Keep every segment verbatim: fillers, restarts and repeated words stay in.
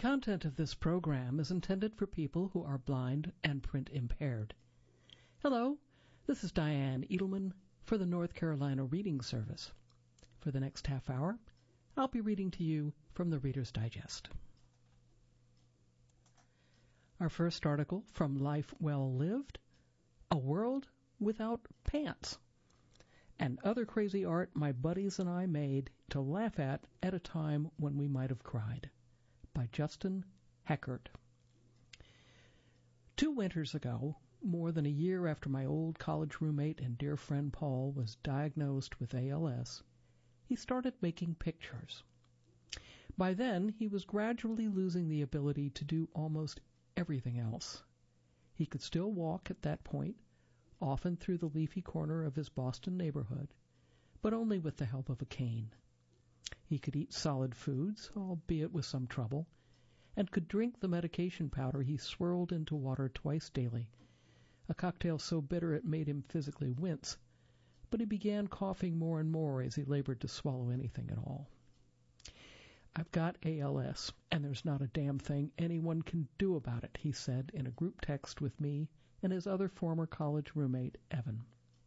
content of this program is intended for people who are blind and print impaired. Hello, this is Diane Edelman for the North Carolina Reading Service. For the next half hour, I'll be reading to you from the Reader's Digest. Our first article from Life Well Lived, A World Without Pants, and other crazy art my buddies and I made to laugh at at a time when we might have cried, by Justin Heckert. Two winters ago, more than a year after my old college roommate and dear friend Paul was diagnosed with A L S, he started making pictures. By then, he was gradually losing the ability to do almost everything else. He could still walk at that point, often through the leafy corner of his Boston neighborhood, but only with the help of a cane. He could eat solid foods, albeit with some trouble, and could drink the medication powder he swirled into water twice daily, a cocktail so bitter it made him physically wince, but he began coughing more and more as he labored to swallow anything at all. "I've got A L S, and there's not a damn thing anyone can do about it," he said in a group text with me and his other former college roommate, Evan.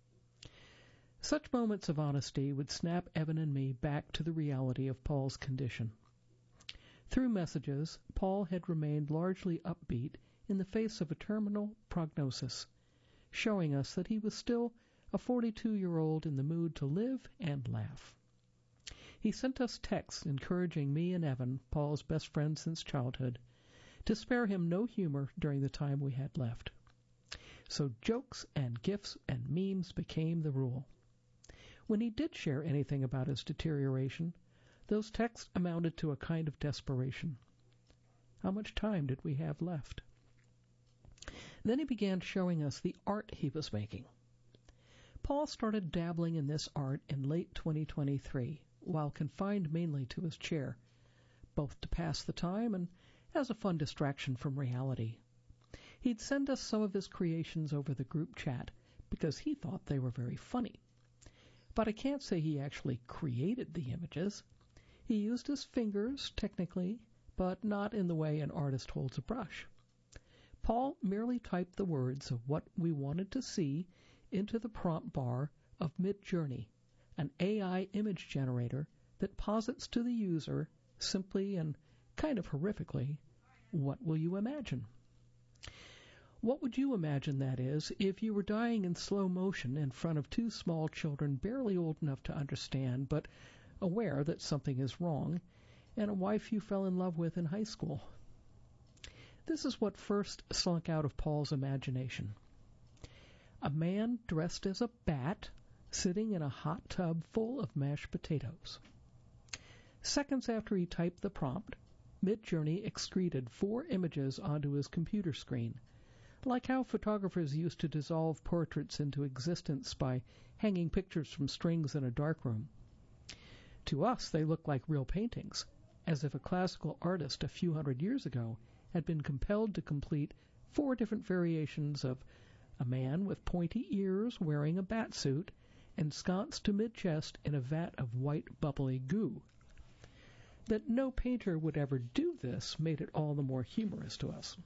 Such moments of honesty would snap Evan and me back to the reality of Paul's condition. Through messages, Paul had remained largely upbeat in the face of a terminal prognosis, showing us that he was still a forty-two-year-old in the mood to live and laugh. He sent us texts encouraging me and Evan, Paul's best friend since childhood, to spare him no humor during the time we had left. So jokes and gifs and memes became the rule. When he did share anything about his deterioration, those texts amounted to a kind of desperation. How much time did we have left? Then he began showing us the art he was making. Paul started dabbling in this art in late twenty twenty-three, while confined mainly to his chair, both to pass the time and as a fun distraction from reality. He'd send us some of his creations over the group chat because he thought they were very funny. But I can't say he actually created the images. He used his fingers, technically, but not in the way an artist holds a brush. Paul merely typed the words of what we wanted to see into the prompt bar of Midjourney, an A I image generator that posits to the user, simply and kind of horrifically, what will you imagine? What would you imagine, that is, if you were dying in slow motion in front of two small children barely old enough to understand but aware that something is wrong, and a wife you fell in love with in high school? This is what first slunk out of Paul's imagination. A man dressed as a bat sitting in a hot tub full of mashed potatoes. Seconds after he typed the prompt, Midjourney excreted four images onto his computer screen, like how photographers used to dissolve portraits into existence by hanging pictures from strings in a darkroom. To us, they look like real paintings, as if a classical artist a few hundred years ago had been compelled to complete four different variations of a man with pointy ears wearing a bat suit, ensconced to mid-chest in a vat of white bubbly goo. That no painter would ever do this made it all the more humorous to us.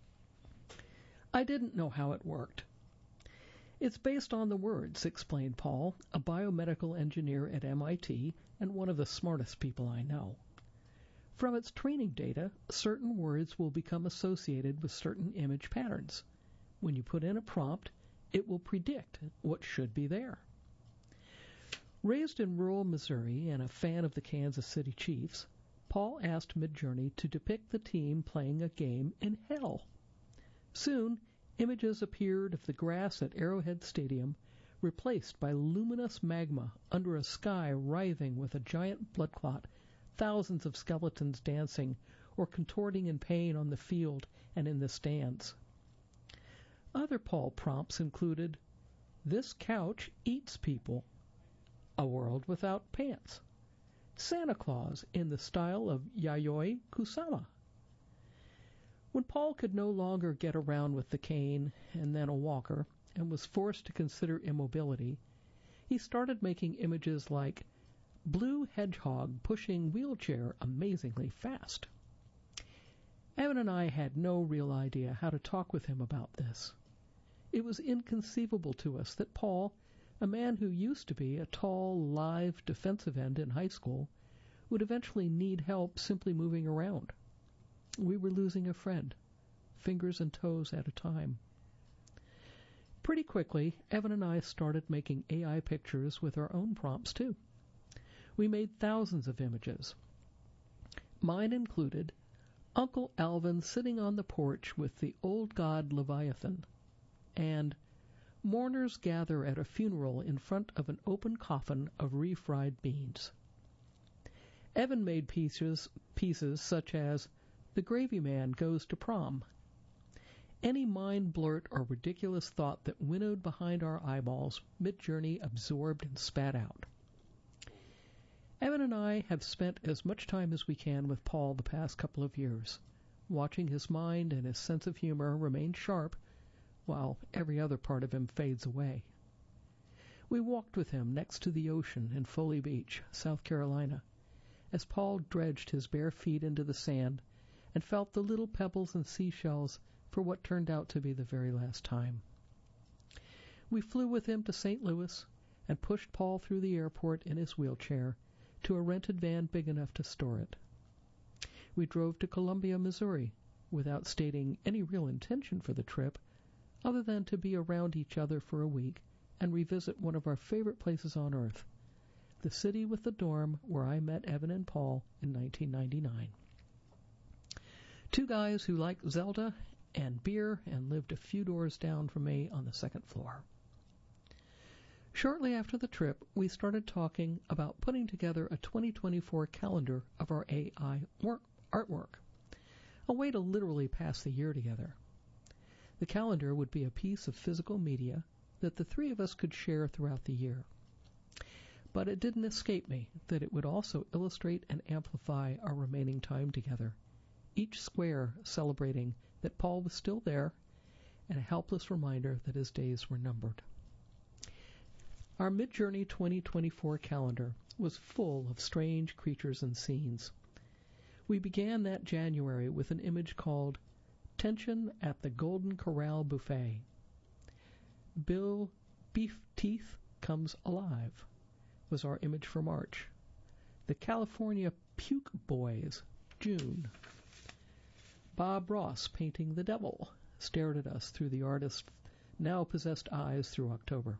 I didn't know how it worked. It's based on the words, explained Paul, a biomedical engineer at M I T and one of the smartest people I know. From its training data, certain words will become associated with certain image patterns. When you put in a prompt, it will predict what should be there. Raised in rural Missouri and a fan of the Kansas City Chiefs, Paul asked Midjourney to depict the team playing a game in hell. Soon, images appeared of the grass at Arrowhead Stadium replaced by luminous magma under a sky writhing with a giant blood clot, thousands of skeletons dancing or contorting in pain on the field and in the stands. Other Paul prompts included, "This couch eats people," "A world without pants," "Santa Claus in the style of Yayoi Kusama." When Paul could no longer get around with the cane and then a walker, and was forced to consider immobility, he started making images like blue hedgehog pushing wheelchair amazingly fast. Evan and I had no real idea how to talk with him about this. It was inconceivable to us that Paul, a man who used to be a tall, live defensive end in high school, would eventually need help simply moving around. We were losing a friend, fingers and toes at a time. Pretty quickly, Evan and I started making A I pictures with our own prompts, too. We made thousands of images. Mine included Uncle Alvin sitting on the porch with the old god Leviathan, and mourners gather at a funeral in front of an open coffin of refried beans. Evan made pieces, pieces such as The Gravy Man Goes to Prom. Any mind blurt or ridiculous thought that winnowed behind our eyeballs, Midjourney absorbed and spat out. Evan and I have spent as much time as we can with Paul the past couple of years, watching his mind and his sense of humor remain sharp while every other part of him fades away. We walked with him next to the ocean in Foley Beach, South Carolina, as Paul dredged his bare feet into the sand and felt the little pebbles and seashells for what turned out to be the very last time. We flew with him to Saint Louis and pushed Paul through the airport in his wheelchair to a rented van big enough to store it. We drove to Columbia, Missouri, without stating any real intention for the trip, other than to be around each other for a week and revisit one of our favorite places on Earth, the city with the dorm where I met Evan and Paul in nineteen ninety-nine. Two guys who liked Zelda and beer and lived a few doors down from me on the second floor. Shortly after the trip, we started talking about putting together a twenty twenty-four calendar of our A I work, artwork, a way to literally pass the year together. The calendar would be a piece of physical media that the three of us could share throughout the year. But it didn't escape me that it would also illustrate and amplify our remaining time together, each square celebrating that Paul was still there and a helpless reminder that his days were numbered. Our Midjourney twenty twenty-four calendar was full of strange creatures and scenes. We began that January with an image called Tension at the Golden Corral Buffet. Bill Beef Teeth Comes Alive was our image for March. The California Puke Boys, June. Bob Ross painting the devil stared at us through the artist's now-possessed eyes through October.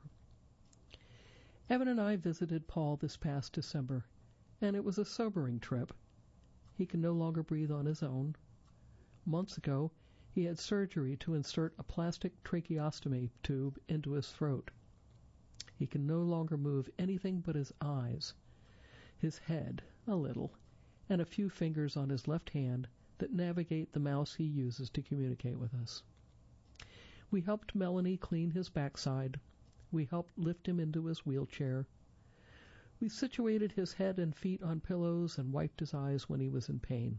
Evan and I visited Paul this past December, and it was a sobering trip. He can no longer breathe on his own. Months ago, he had surgery to insert a plastic tracheostomy tube into his throat. He can no longer move anything but his eyes, his head, a little, and a few fingers on his left hand that navigate the mouse he uses to communicate with us. We helped Melanie clean his backside. We helped lift him into his wheelchair. We situated his head and feet on pillows and wiped his eyes when he was in pain.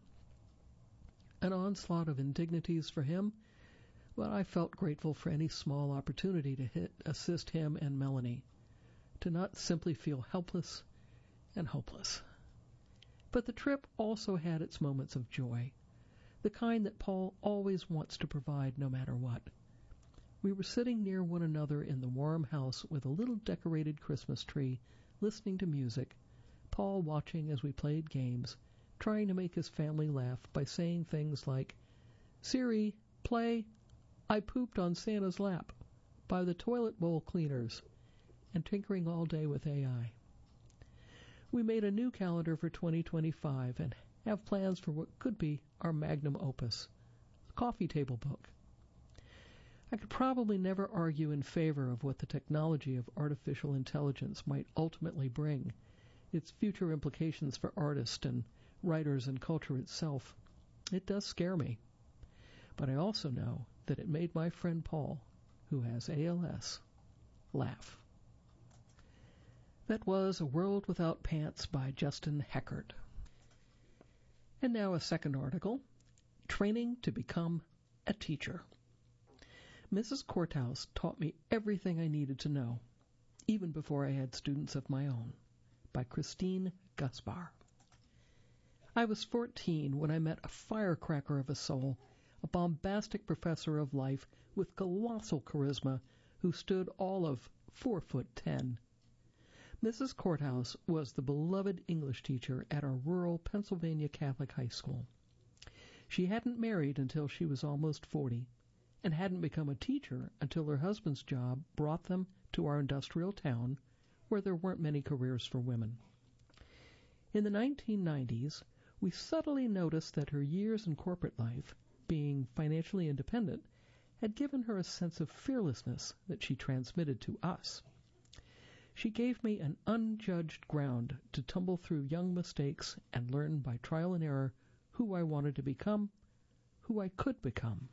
An onslaught of indignities for him, but I felt grateful for any small opportunity to hit, assist him and Melanie, to not simply feel helpless and hopeless. But the trip also had its moments of joy, the kind that Paul always wants to provide no matter what. We were sitting near one another in the warm house with a little decorated Christmas tree, listening to music, Paul watching as we played games, trying to make his family laugh by saying things like, "Siri, play I Pooped on Santa's Lap" by the Toilet Bowl Cleaners, and tinkering all day with A I. We made a new calendar for twenty twenty-five and have plans for what could be our magnum opus, a coffee table book. I could probably never argue in favor of what the technology of artificial intelligence might ultimately bring, its future implications for artists and writers and culture itself. It does scare me. But I also know that it made my friend Paul, who has A L S, laugh. That was A World Without Pants by Justin Heckert. And now a second article, Training to Become a Teacher. Missus Courthouse taught me everything I needed to know, even before I had students of my own, by Christine Gaspar. I was fourteen when I met a firecracker of a soul, a bombastic professor of life with colossal charisma who stood all of four foot ten. Missus Courthouse was the beloved English teacher at our rural Pennsylvania Catholic high school. She hadn't married until she was almost forty, and hadn't become a teacher until her husband's job brought them to our industrial town, where there weren't many careers for women. In the nineteen nineties, we subtly noticed that her years in corporate life, being financially independent, had given her a sense of fearlessness that she transmitted to us. She gave me an unjudged ground to tumble through young mistakes and learn by trial and error who I wanted to become, who I could become.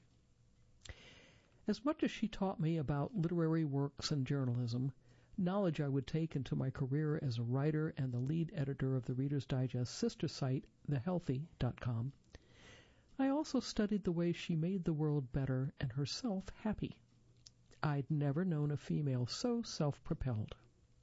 As much as she taught me about literary works and journalism, knowledge I would take into my career as a writer and the lead editor of the Reader's Digest sister site, the healthy dot com, I also studied the way she made the world better and herself happy. I'd never known a female so self-propelled.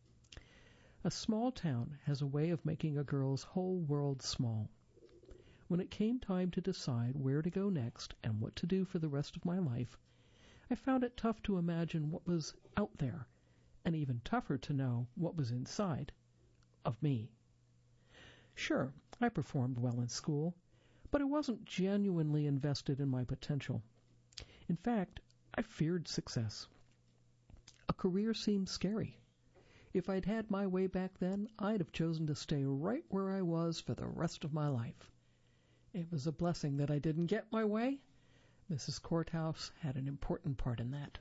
A small town has a way of making a girl's whole world small. When it came time to decide where to go next and what to do for the rest of my life, I found it tough to imagine what was out there, and even tougher to know what was inside of me. Sure, I performed well in school, but I wasn't genuinely invested in my potential. In fact, I feared success. A career seemed scary. If I'd had my way back then, I'd have chosen to stay right where I was for the rest of my life. It was a blessing that I didn't get my way. Missus Courthouse had an important part in that.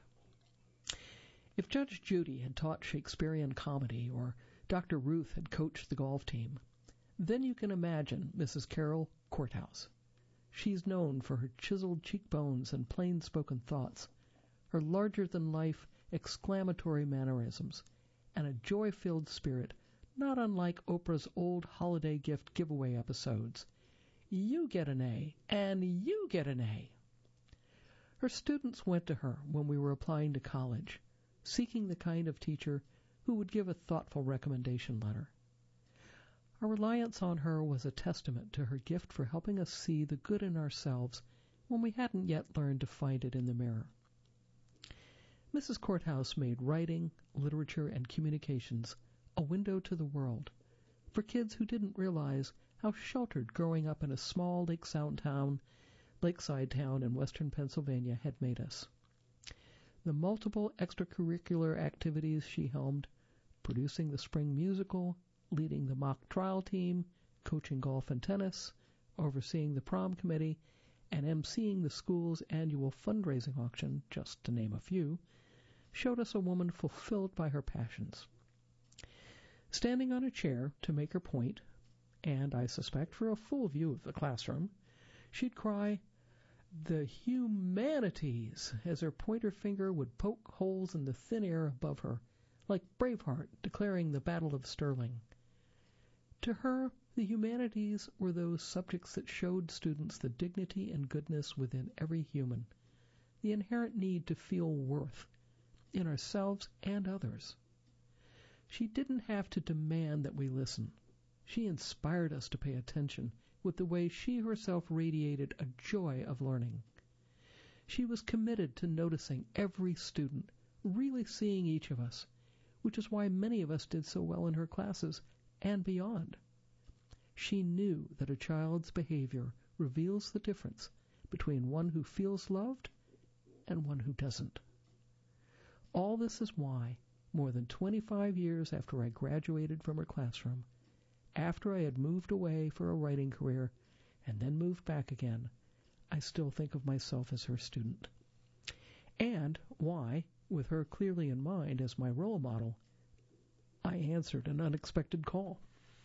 If Judge Judy had taught Shakespearean comedy or Doctor Ruth had coached the golf team, then you can imagine Missus Carol Courthouse. She's known for her chiseled cheekbones and plain-spoken thoughts, her larger-than-life exclamatory mannerisms, and a joy-filled spirit not unlike Oprah's old holiday gift giveaway episodes. You get an A, and you get an A. Her students went to her when we were applying to college, seeking the kind of teacher who would give a thoughtful recommendation letter. Our reliance on her was a testament to her gift for helping us see the good in ourselves when we hadn't yet learned to find it in the mirror. Missus Courthouse made writing, literature, and communications a window to the world for kids who didn't realize how sheltered growing up in a small lakeside town, lakeside town in western Pennsylvania had made us. The multiple extracurricular activities she helmed, producing the spring musical, leading the mock trial team, coaching golf and tennis, overseeing the prom committee, and emceeing the school's annual fundraising auction, just to name a few, showed us a woman fulfilled by her passions. Standing on a chair to make her point, and I suspect for a full view of the classroom, she'd cry, "The humanities," as her pointer finger would poke holes in the thin air above her, like Braveheart declaring the Battle of Stirling. To her, the humanities were those subjects that showed students the dignity and goodness within every human, the inherent need to feel worth in ourselves and others. She didn't have to demand that we listen. She inspired us to pay attention with the way she herself radiated a joy of learning. She was committed to noticing every student, really seeing each of us, which is why many of us did so well in her classes and beyond. She knew that a child's behavior reveals the difference between one who feels loved and one who doesn't. All this is why, more than twenty-five years after I graduated from her classroom, after I had moved away for a writing career and then moved back again, I still think of myself as her student. And why, with her clearly in mind as my role model, I answered an unexpected call.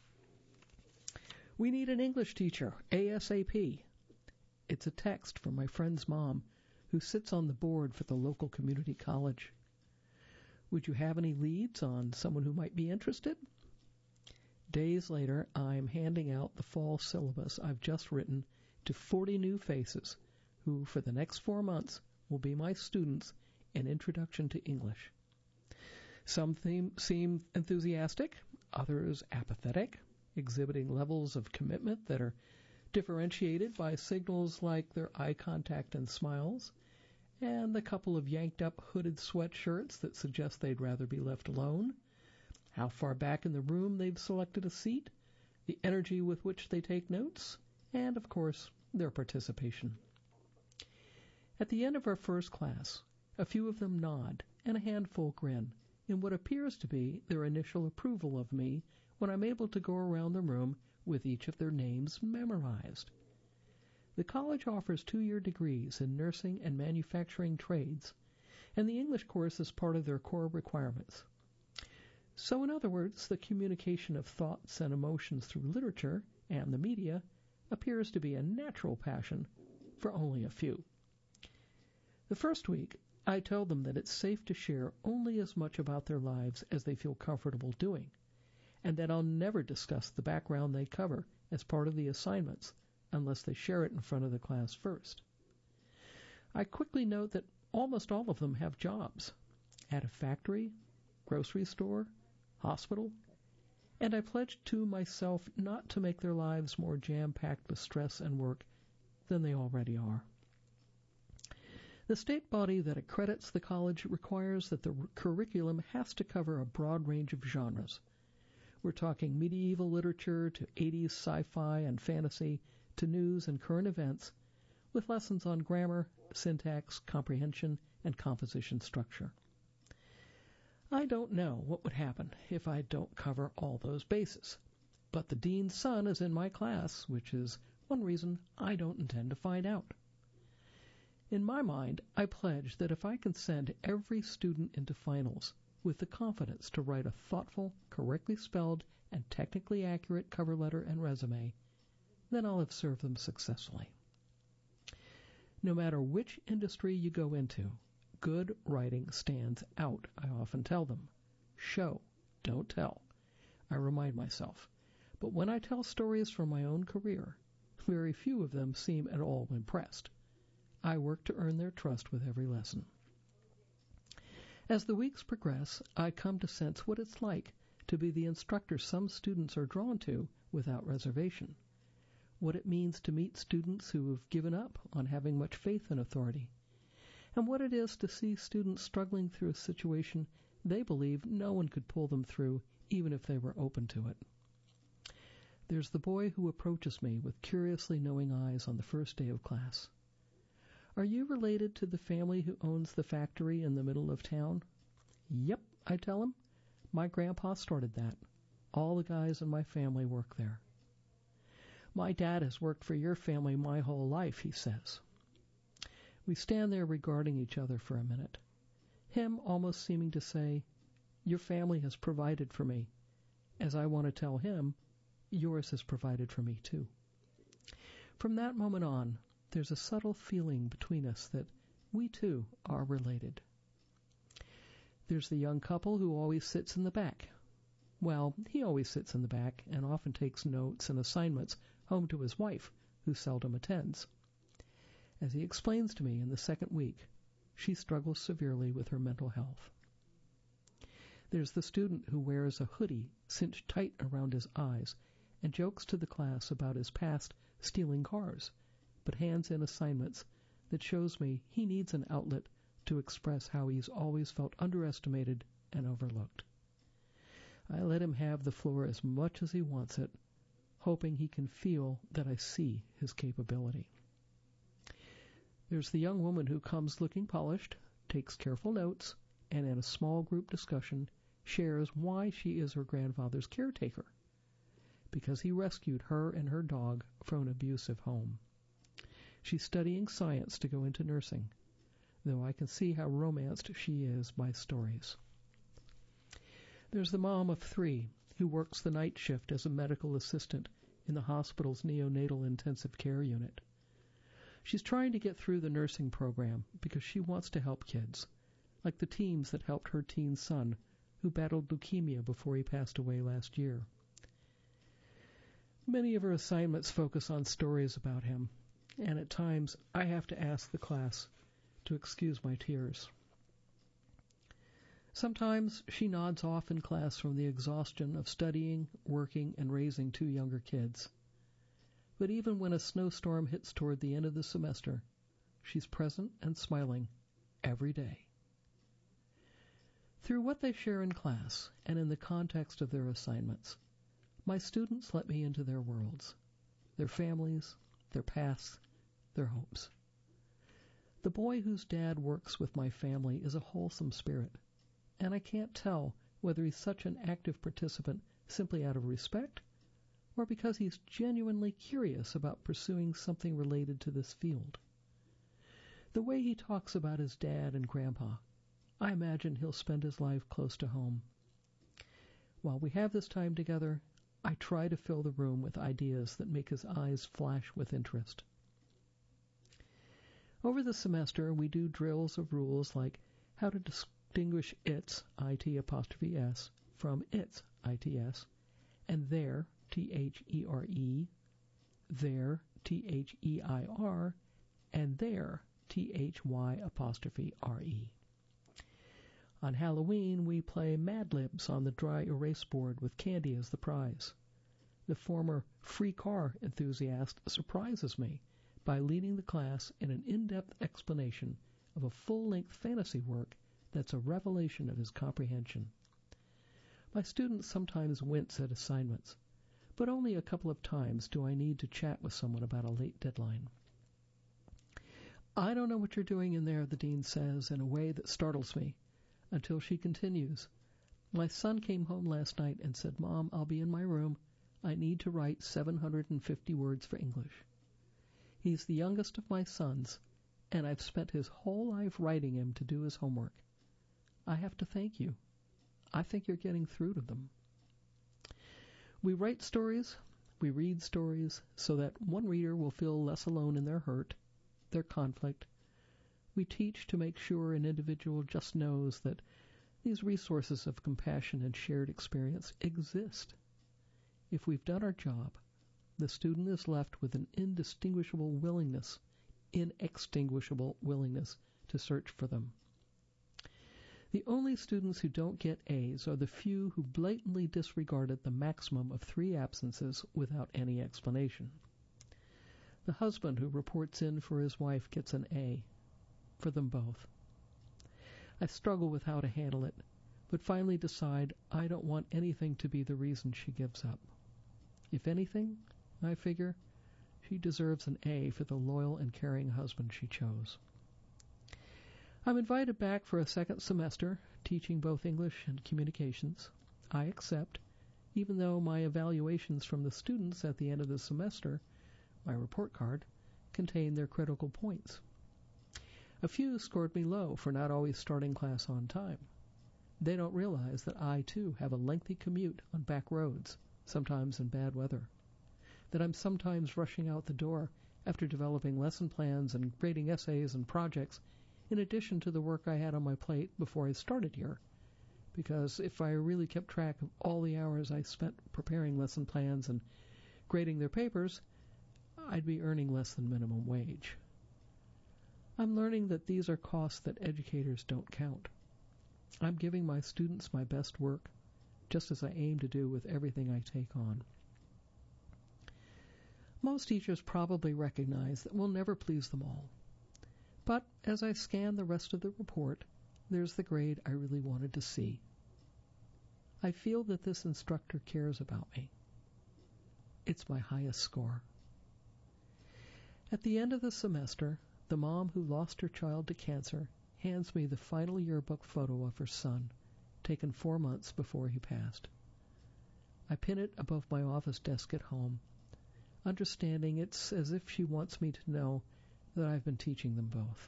"We need an English teacher, ASAP. It's a text from my friend's mom, who sits on the board for the local community college. Would you have any leads on someone who might be interested? Days later, I'm handing out the fall syllabus I've just written to forty new faces who, for the next four months, will be my students in Introduction to English. Some theme, seem enthusiastic, others apathetic, exhibiting levels of commitment that are differentiated by signals like their eye contact and smiles, and the couple of yanked-up hooded sweatshirts that suggest they'd rather be left alone, how far back in the room they've selected a seat, the energy with which they take notes, and, of course, their participation. At the end of our first class, a few of them nod and a handful grin in what appears to be their initial approval of me when I'm able to go around the room with each of their names memorized. The college offers two-year degrees in nursing and manufacturing trades, and the English course is part of their core requirements. So in other words, the communication of thoughts and emotions through literature and the media appears to be a natural passion for only a few. The first week, I tell them that it's safe to share only as much about their lives as they feel comfortable doing, and that I'll never discuss the background they cover as part of the assignments unless they share it in front of the class first. I quickly note that almost all of them have jobs at a factory, grocery store, hospital, and I pledge to myself not to make their lives more jam-packed with stress and work than they already are. The state body that accredits the college requires that the curriculum has to cover a broad range of genres. We're talking medieval literature to eighties sci-fi and fantasy to news and current events, with lessons on grammar, syntax, comprehension, and composition structure. I don't know what would happen if I don't cover all those bases, but the dean's son is in my class, which is one reason I don't intend to find out. In my mind, I pledge that if I can send every student into finals with the confidence to write a thoughtful, correctly spelled, and technically accurate cover letter and resume, then I'll have served them successfully. No matter which industry you go into, good writing stands out, I often tell them. Show, don't tell, I remind myself. But when I tell stories from my own career, very few of them seem at all impressed. I work to earn their trust with every lesson. As the weeks progress, I come to sense what it's like to be the instructor some students are drawn to without reservation, what it means to meet students who have given up on having much faith in authority, and what it is to see students struggling through a situation they believe no one could pull them through even if they were open to it. There's the boy who approaches me with curiously knowing eyes on the first day of class. Are you related to the family who owns the factory in the middle of town? Yep, I tell him. My grandpa started that. All the guys in my family work there. My dad has worked for your family my whole life, he says. We stand there regarding each other for a minute, him almost seeming to say, your family has provided for me, as I want to tell him, yours has provided for me too. From that moment on, there's a subtle feeling between us that we too are related. There's the young couple who always sits in the back. Well, he always sits in the back and often takes notes and assignments home to his wife, who seldom attends. As he explains to me in the second week, she struggles severely with her mental health. There's the student who wears a hoodie cinched tight around his eyes and jokes to the class about his past stealing cars, but hands in assignments that shows me he needs an outlet to express how he's always felt underestimated and overlooked. I let him have the floor as much as he wants it, hoping he can feel that I see his capability. There's the young woman who comes looking polished, takes careful notes, and in a small group discussion shares why she is her grandfather's caretaker, because he rescued her and her dog from an abusive home. She's studying science to go into nursing, though I can see how romanced she is by stories. There's the mom of three who works the night shift as a medical assistant in the hospital's neonatal intensive care unit. She's trying to get through the nursing program because she wants to help kids, like the teams that helped her teen son, who battled leukemia before he passed away last year. Many of her assignments focus on stories about him, and at times I have to ask the class to excuse my tears. Sometimes she nods off in class from the exhaustion of studying, working, and raising two younger kids. But even when a snowstorm hits toward the end of the semester, she's present and smiling every day. Through what they share in class and in the context of their assignments, my students let me into their worlds, their families, their paths, their hopes. The boy whose dad works with my family is a wholesome spirit, and I can't tell whether he's such an active participant simply out of respect or because he's genuinely curious about pursuing something related to this field. The way he talks about his dad and grandpa, I imagine he'll spend his life close to home. While we have this time together, I try to fill the room with ideas that make his eyes flash with interest. Over the semester, we do drills of rules like how to distinguish its, I-T apostrophe S, from its, I-T-S, and their, T H E R E, their, T H E I R, and their, T H Y apostrophe R E. On Halloween, we play Mad Libs on the dry erase board with candy as the prize. The former free car enthusiast surprises me by leading the class in an in-depth explanation of a full-length fantasy work that's a revelation of his comprehension. My students sometimes wince at assignments, but only a couple of times do I need to chat with someone about a late deadline. I don't know what you're doing in there, the dean says in a way that startles me, until she continues. My son came home last night and said, Mom, I'll be in my room. I need to write seven hundred fifty words for English. He's the youngest of my sons, and I've spent his whole life writing him to do his homework. I have to thank you. I think you're getting through to them. We write stories, we read stories, so that one reader will feel less alone in their hurt, their conflict. We teach to make sure an individual just knows that these resources of compassion and shared experience exist. If we've done our job, the student is left with an indistinguishable willingness, inextinguishable willingness to search for them. The only students who don't get A's are the few who blatantly disregarded the maximum of three absences without any explanation. The husband who reports in for his wife gets an A, for them both. I struggle with how to handle it, but finally decide I don't want anything to be the reason she gives up. If anything, I figure, she deserves an A for the loyal and caring husband she chose. I'm invited back for a second semester, teaching both English and communications. I accept, even though my evaluations from the students at the end of the semester, my report card, contain their critical points. A few scored me low for not always starting class on time. They don't realize that I, too, have a lengthy commute on back roads, sometimes in bad weather, that I'm sometimes rushing out the door after developing lesson plans and grading essays and projects in addition to the work I had on my plate before I started here, because if I really kept track of all the hours I spent preparing lesson plans and grading their papers, I'd be earning less than minimum wage. I'm learning that these are costs that educators don't count. I'm giving my students my best work, just as I aim to do with everything I take on. Most teachers probably recognize that we'll never please them all. But as I scan the rest of the report, there's the grade I really wanted to see. I feel that this instructor cares about me. It's my highest score. At the end of the semester, the mom who lost her child to cancer hands me the final yearbook photo of her son, taken four months before he passed. I pin it above my office desk at home, understanding it's as if she wants me to know that I've been teaching them both.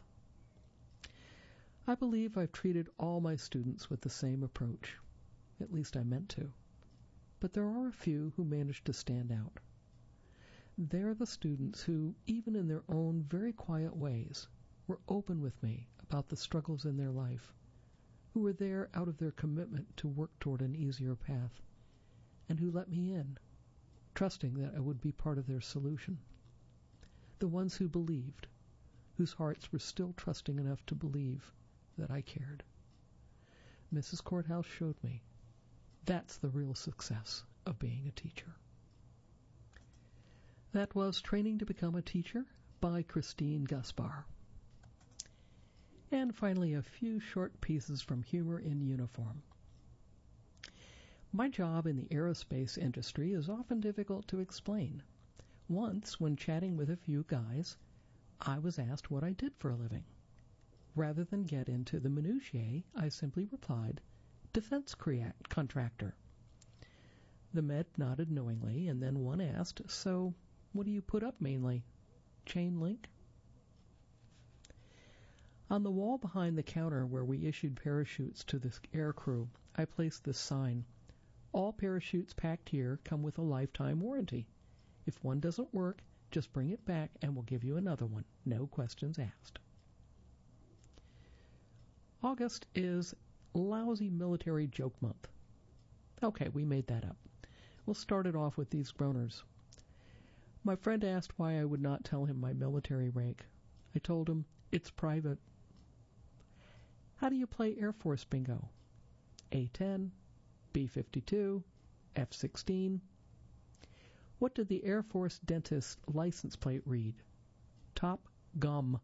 I believe I've treated all my students with the same approach. At least I meant to. But there are a few who manage to stand out. They're the students who, even in their own very quiet ways, were open with me about the struggles in their life, who were there out of their commitment to work toward an easier path, and who let me in, trusting that I would be part of their solution. The ones who believed, whose hearts were still trusting enough to believe that I cared. Missus Courthouse showed me that's the real success of being a teacher. That was Training to Become a Teacher by Christine Gaspar. And finally, a few short pieces from Humor in Uniform. My job in the aerospace industry is often difficult to explain. Once, when chatting with a few guys, I was asked what I did for a living. Rather than get into the minutiae, I simply replied, defense contractor. The med nodded knowingly, and then one asked, so what do you put up mainly? Chain link? On the wall behind the counter where we issued parachutes to the aircrew, I placed this sign. All parachutes packed here come with a lifetime warranty. If one doesn't work, just bring it back and we'll give you another one. No questions asked. August is Lousy Military Joke Month. Okay, we made that up. We'll start it off with these groaners. My friend asked why I would not tell him my military rank. I told him, it's private. How do you play Air Force bingo? A ten, B fifty-two, F sixteen. What did the Air Force dentist license plate read? Top Gum.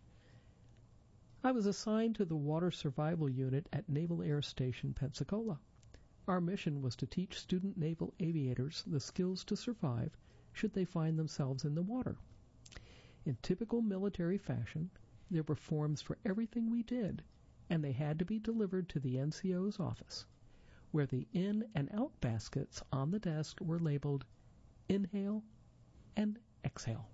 I was assigned to the Water Survival Unit at Naval Air Station, Pensacola. Our mission was to teach student naval aviators the skills to survive should they find themselves in the water. In typical military fashion, there were forms for everything we did, and they had to be delivered to the N C O's office, where the in and out baskets on the desk were labeled inhale and exhale.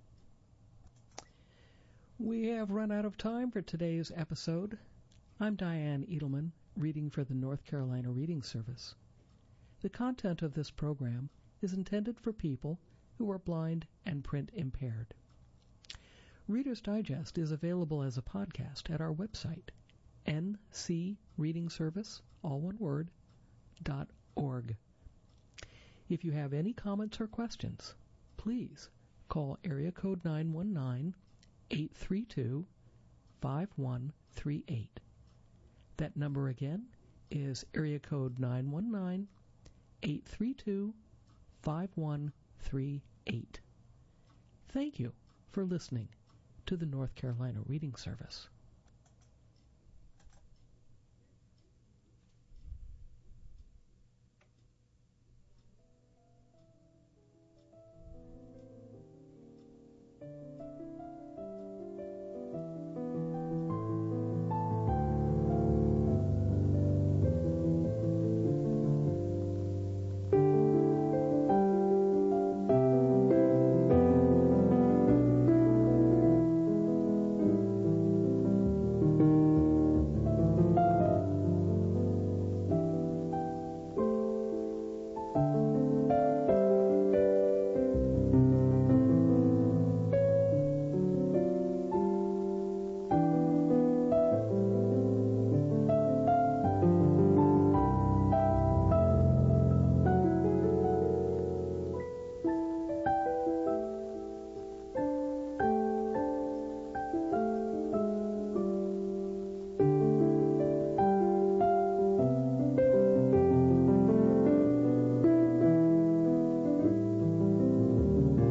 We have run out of time for today's episode. I'm Diane Edelman, reading for the North Carolina Reading Service. The content of this program is intended for people who are blind and print impaired. Reader's Digest is available as a podcast at our website, n c reading service, all one word, dot org. If you have any comments or questions, please call area code nine one nine, eight three two, five one three eight. That number again is area code nine one nine, eight three two, five one three eight. Thank you for listening to the North Carolina Reading Service.